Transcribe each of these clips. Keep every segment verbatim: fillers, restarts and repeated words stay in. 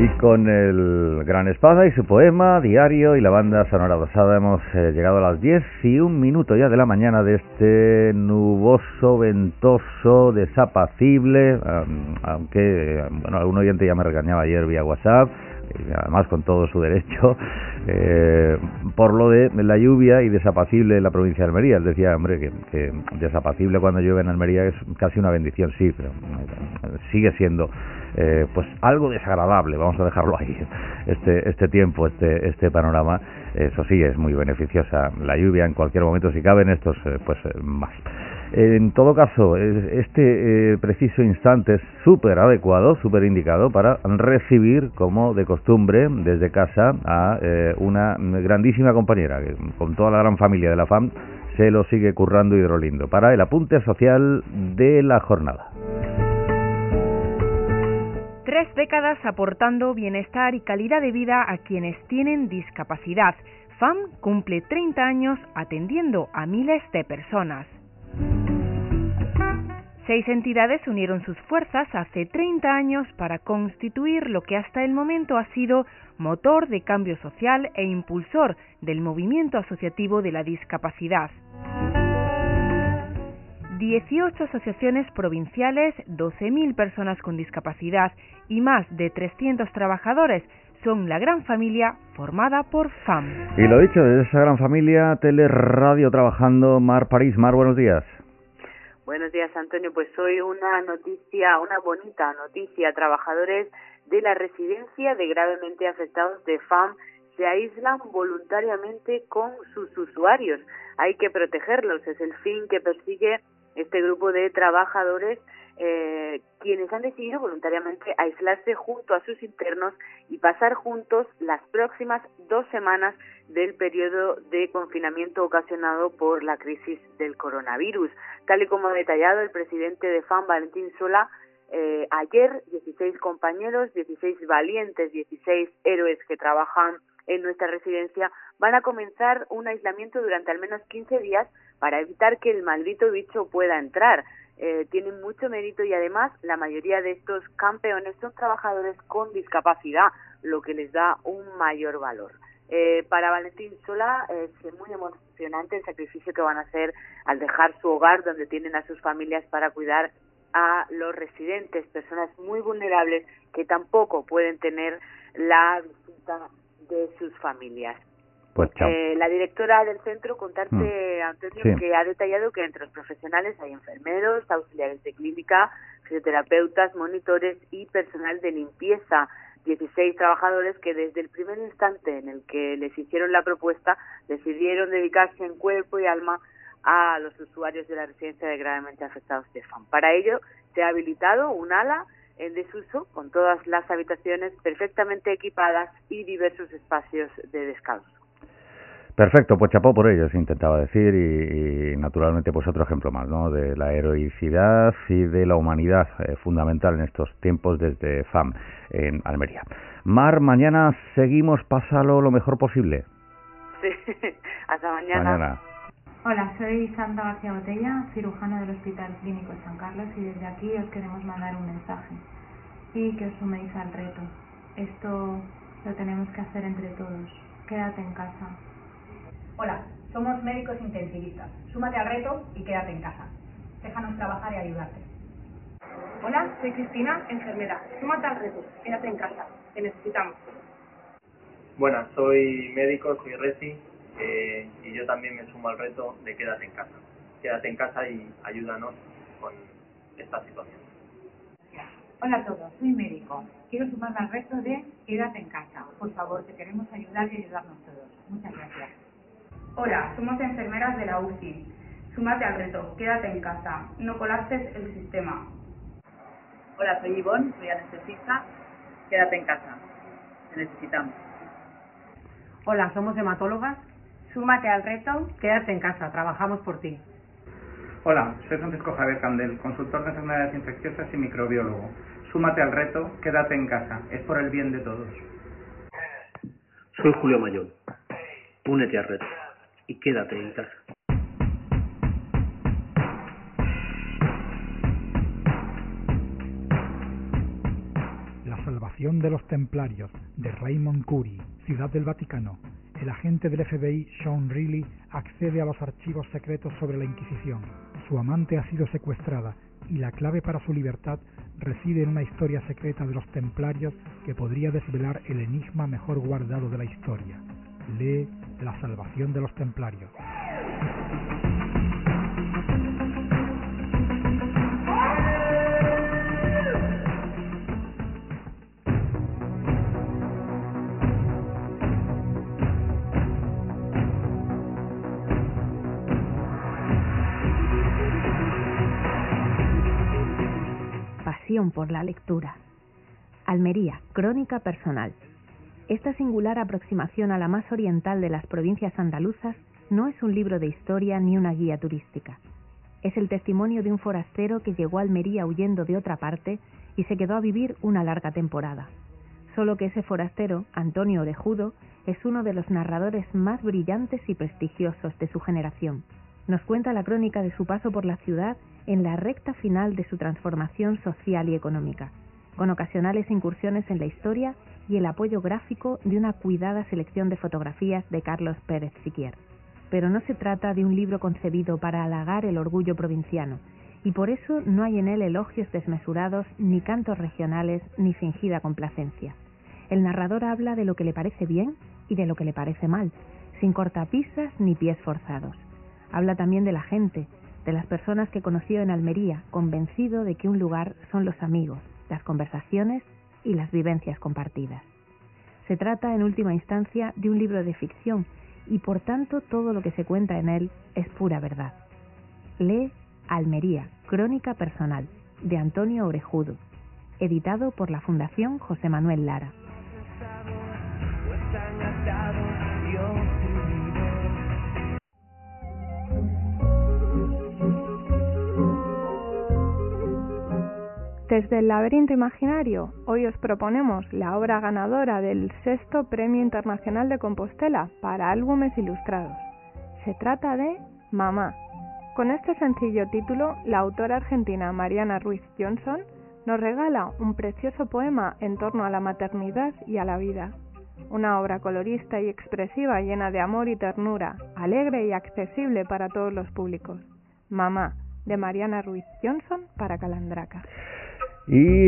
Y con el Gran Espada y su poema, Diario y la banda sonora rosada hemos eh, llegado a las diez y un minuto ya de la mañana de este nuboso, ventoso, desapacible, um, aunque, bueno, algún oyente ya me regañaba ayer vía WhatsApp, y además con todo su derecho, eh, por lo de la lluvia y desapacible en la provincia de Almería. Él decía, hombre, que, que desapacible cuando llueve en Almería es casi una bendición, sí, pero eh, sigue siendo Eh, pues algo desagradable, vamos a dejarlo ahí, este este tiempo, este este panorama. Eso sí, es muy beneficiosa la lluvia en cualquier momento, si cabe, en estos eh, pues eh, más. En todo caso, este eh, preciso instante es súper adecuado, súper indicado para recibir, como de costumbre, desde casa a eh, una grandísima compañera que con toda la gran familia de la F A M se lo sigue currando hidrolindo para el apunte social de la jornada. Tres décadas aportando bienestar y calidad de vida a quienes tienen discapacidad. F A M cumple treinta años atendiendo a miles de personas. Seis entidades unieron sus fuerzas hace treinta años para constituir lo que hasta el momento ha sido motor de cambio social e impulsor del movimiento asociativo de la discapacidad. dieciocho asociaciones provinciales, doce mil personas con discapacidad y más de trescientos trabajadores son la gran familia formada por F A M. Y lo dicho, de esa gran familia, Teleradio trabajando, Mar París. Mar, buenos días. Buenos días, Antonio. Pues hoy una noticia, una bonita noticia. Trabajadores de la residencia de gravemente afectados de F A M se aíslan voluntariamente con sus usuarios. Hay que protegerlos, es el fin que persigue este grupo de trabajadores, eh, quienes han decidido voluntariamente aislarse junto a sus internos y pasar juntos las próximas dos semanas del periodo de confinamiento ocasionado por la crisis del coronavirus. Tal y como ha detallado el presidente de F A M, Valentín Sola, eh, ayer dieciséis compañeros, dieciséis valientes, dieciséis héroes que trabajan en nuestra residencia van a comenzar un aislamiento durante al menos quince días para evitar que el maldito bicho pueda entrar. Eh, tienen mucho mérito y además la mayoría de estos campeones son trabajadores con discapacidad, lo que les da un mayor valor. Eh, para Valentín Sola es muy emocionante el sacrificio que van a hacer al dejar su hogar donde tienen a sus familias para cuidar a los residentes, personas muy vulnerables que tampoco pueden tener la visita de sus familias. Pues chao. Eh, la directora del centro, contarte, mm. Antonio, sí. que ha detallado que entre los profesionales hay enfermeros, auxiliares de clínica, fisioterapeutas, monitores y personal de limpieza. dieciséis trabajadores que desde el primer instante en el que les hicieron la propuesta decidieron dedicarse en cuerpo y alma a los usuarios de la residencia de gravemente afectados de F A M. Para ello se ha habilitado un ala en desuso con todas las habitaciones perfectamente equipadas y diversos espacios de descanso. Perfecto, pues chapó por ellos, intentaba decir, y, y naturalmente pues otro ejemplo más, ¿no?, de la heroicidad y de la humanidad eh, fundamental en estos tiempos desde F A M en Almería. Mar, mañana seguimos, pásalo lo mejor posible. Sí, hasta mañana. mañana. Hola, soy Santa García Botella, cirujana del Hospital Clínico San Carlos, y desde aquí os queremos mandar un mensaje y que os suméis al reto. Esto lo tenemos que hacer entre todos. Quédate en casa. Hola, somos médicos intensivistas. Súmate al reto y quédate en casa. Déjanos trabajar y ayudarte. Hola, soy Cristina, enfermera. Súmate al reto, quédate en casa. Te necesitamos. Buenas, soy médico, soy Reci, eh, y yo también me sumo al reto de quédate en casa. Quédate en casa y ayúdanos con esta situación. Hola a todos, soy médico. Quiero sumarme al reto de quédate en casa. Por favor, te queremos ayudar y ayudarnos todos. Muchas gracias. Hola, somos enfermeras de la U C I. Súmate al reto, quédate en casa. No colapses el sistema. Hola, soy Ivonne, soy anestesista. Quédate en casa. Te necesitamos. Hola, somos hematólogas. Súmate al reto, quédate en casa. Trabajamos por ti. Hola, soy Francisco Javier Candel, consultor de enfermedades infecciosas y microbiólogo. Súmate al reto, quédate en casa. Es por el bien de todos. Soy Julio Mayón. Únete al reto y quédate en casa. La salvación salvación de los templarios de Raymond Curie, Ciudad del Vaticano, el agente del F B I Sean Reilly accede a los archivos secretos sobre la Inquisición. Su amante ha sido secuestrada y la clave para su libertad reside en una historia secreta de los templarios que podría desvelar el enigma mejor guardado de la historia. Lee La salvación de los templarios. Pasión por la lectura. Almería, crónica personal. Esta singular aproximación a la más oriental de las provincias andaluzas no es un libro de historia ni una guía turística. Es el testimonio de un forastero que llegó a Almería huyendo de otra parte y se quedó a vivir una larga temporada. Solo que ese forastero, Antonio Orejudo, es uno de los narradores más brillantes y prestigiosos de su generación. Nos cuenta la crónica de su paso por la ciudad en la recta final de su transformación social y económica, con ocasionales incursiones en la historia y el apoyo gráfico de una cuidada selección de fotografías de Carlos Pérez Siquier. Pero no se trata de un libro concebido para halagar el orgullo provinciano, y por eso no hay en él elogios desmesurados, ni cantos regionales, ni fingida complacencia. El narrador habla de lo que le parece bien y de lo que le parece mal, sin cortapisas ni pies forzados. Habla también de la gente, de las personas que conoció en Almería, convencido de que un lugar son los amigos, las conversaciones y las vivencias compartidas. Se trata, en última instancia, de un libro de ficción y, por tanto, todo lo que se cuenta en él es pura verdad. Lee Almería, crónica personal, de Antonio Orejudo, editado por la Fundación José Manuel Lara. Desde el Laberinto Imaginario, hoy os proponemos la obra ganadora del sexto Premio Internacional de Compostela para álbumes ilustrados. Se trata de Mamá. Con este sencillo título, la autora argentina Mariana Ruiz Johnson nos regala un precioso poema en torno a la maternidad y a la vida. Una obra colorista y expresiva llena de amor y ternura, alegre y accesible para todos los públicos. Mamá, de Mariana Ruiz Johnson para Calandraca. Y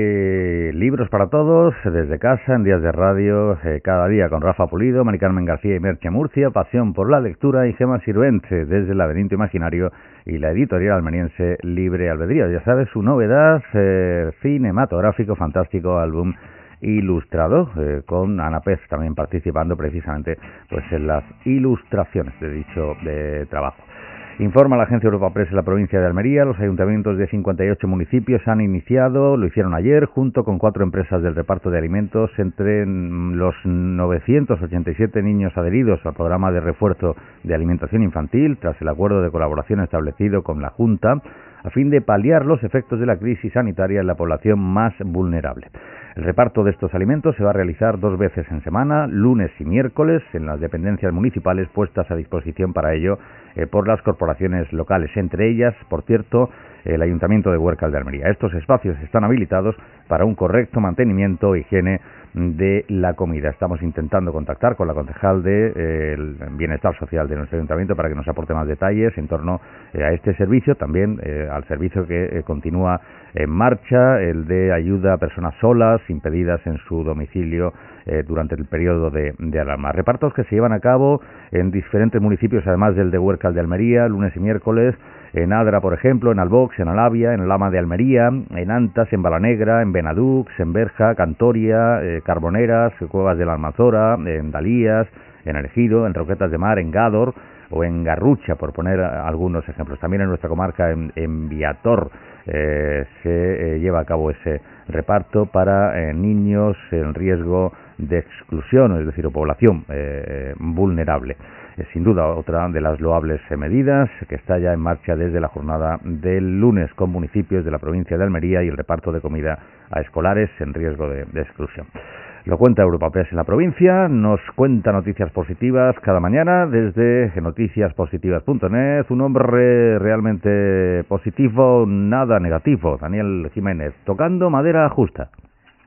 eh, libros para todos, desde casa, en días de radio, eh, cada día con Rafa Pulido, Mari Carmen García y Merche Murcia, pasión por la lectura, y Gemma Sirvente desde el Laberinto Imaginario y la editorial almeriense Libre Albedrío. Ya sabes, su novedad eh, cinematográfico, fantástico álbum ilustrado, eh, con Ana Pez también participando precisamente pues en las ilustraciones de dicho de trabajo. Informa la agencia Europa Press en la provincia de Almería. Los ayuntamientos de cincuenta y ocho municipios han iniciado, lo hicieron ayer, junto con cuatro empresas del reparto de alimentos, entre los novecientos ochenta y siete niños adheridos al programa de refuerzo de alimentación infantil, tras el acuerdo de colaboración establecido con la Junta, a fin de paliar los efectos de la crisis sanitaria en la población más vulnerable. El reparto de estos alimentos se va a realizar dos veces en semana, lunes y miércoles, en las dependencias municipales puestas a disposición para ello eh, por las corporaciones locales, entre ellas, por cierto, el Ayuntamiento de Huércal de Almería. Estos espacios están habilitados para un correcto mantenimiento e higiene de la comida. Estamos intentando contactar con la concejal de eh, el Bienestar Social de nuestro ayuntamiento para que nos aporte más detalles en torno eh, a este servicio, también eh, al servicio que eh, continúa en marcha, el de ayuda a personas solas, impedidas en su domicilio eh, durante el periodo de, de alarma. Repartos que se llevan a cabo en diferentes municipios, además del de Huércal de Almería, lunes y miércoles, en Adra, por ejemplo, en Albox, en Alavia, en Lama de Almería, en Antas, en Balanegra, en Benadux, en Berja, Cantoria, eh, Carboneras, Cuevas de la Almanzora, en Dalías, en El Ejido, en Roquetas de Mar, en Gádor o en Garrucha, por poner algunos ejemplos. También en nuestra comarca, en, en Viator, eh, se eh, lleva a cabo ese reparto para eh, niños en riesgo de exclusión, es decir, o población eh, vulnerable. Es sin duda otra de las loables medidas que está ya en marcha desde la jornada del lunes con municipios de la provincia de Almería y el reparto de comida a escolares en riesgo de, de exclusión. Lo cuenta Europa Press en la provincia, nos cuenta noticias positivas cada mañana desde noticias positivas punto net, un hombre realmente positivo, nada negativo, Daniel Jiménez, tocando madera justa.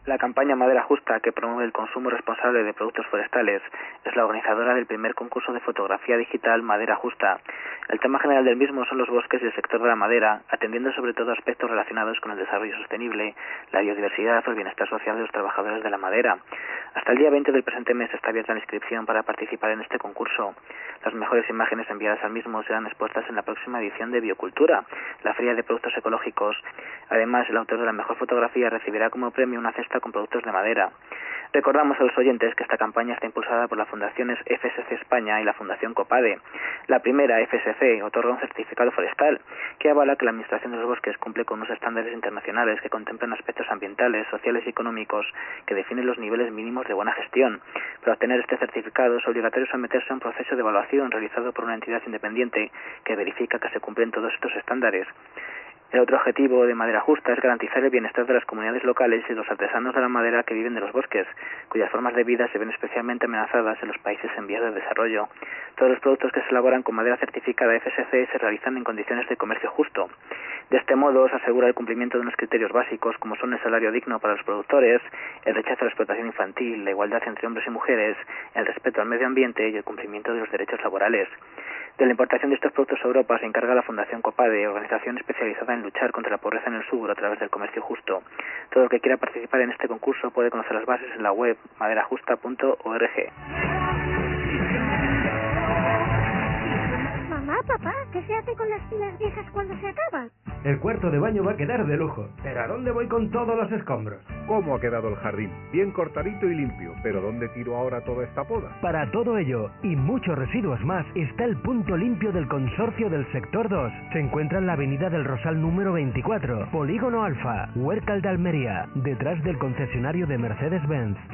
La campaña Madera Justa, que promueve el consumo responsable de productos forestales, es la organizadora del primer concurso de fotografía digital Madera Justa. El tema general del mismo son los bosques y el sector de la madera, atendiendo sobre todo aspectos relacionados con el desarrollo sostenible, la biodiversidad o el bienestar social de los trabajadores de la madera. Hasta el día veinte del presente mes está abierta la inscripción para participar en este concurso. Las mejores imágenes enviadas al mismo serán expuestas en la próxima edición de Biocultura, la feria de productos ecológicos. Además, el autor de la mejor fotografía recibirá como premio una cesta con productos de madera. Recordamos a los oyentes que esta campaña está impulsada por las fundaciones F S C España y la Fundación COPADE. La primera, F S C, otorga un certificado forestal que avala que la Administración de los Bosques cumple con unos estándares internacionales que contemplan aspectos ambientales, sociales y económicos que definen los niveles mínimos de buena gestión. Para obtener este certificado es obligatorio someterse a un proceso de evaluación realizado por una entidad independiente que verifica que se cumplen todos estos estándares. El otro objetivo de Madera Justa es garantizar el bienestar de las comunidades locales y los artesanos de la madera que viven de los bosques, cuyas formas de vida se ven especialmente amenazadas en los países en vías de desarrollo. Todos los productos que se elaboran con madera certificada F S C se realizan en condiciones de comercio justo. De este modo se asegura el cumplimiento de unos criterios básicos como son el salario digno para los productores, el rechazo a la explotación infantil, la igualdad entre hombres y mujeres, el respeto al medio ambiente y el cumplimiento de los derechos laborales. De la importación de estos productos a Europa se encarga la Fundación COPADE, organización especializada en luchar contra la pobreza en el sur a través del comercio justo. Todo el que quiera participar en este concurso puede conocer las bases en la web madera justa punto org. Mamá, papá, ¿qué se hace con las pilas viejas cuando se acaban? El cuarto de baño va a quedar de lujo. ¿Pero a dónde voy con todos los escombros? ¿Cómo ha quedado el jardín? Bien cortadito y limpio. ¿Pero dónde tiro ahora toda esta poda? Para todo ello, y muchos residuos más, está el punto limpio del Consorcio del Sector dos. Se encuentra en la avenida del Rosal número veinticuatro, Polígono Alfa, Huércal de Almería, detrás del concesionario de Mercedes-Benz.